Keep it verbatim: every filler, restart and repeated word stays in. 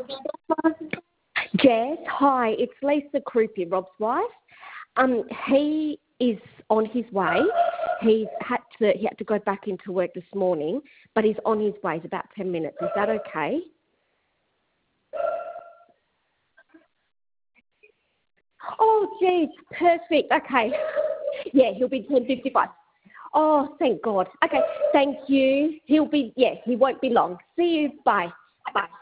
Jess, hi, it's Lisa Croupier, Rob's wife. Um, he is on his way. He's had to he had to go back into work this morning, but he's on his way. It's about ten minutes. Is that okay? Oh, geez, perfect. Okay. Yeah, he'll be ten fifty-five. Oh, thank God. Okay, thank you. He'll be, yeah, he won't be long. See you. Bye. Bye.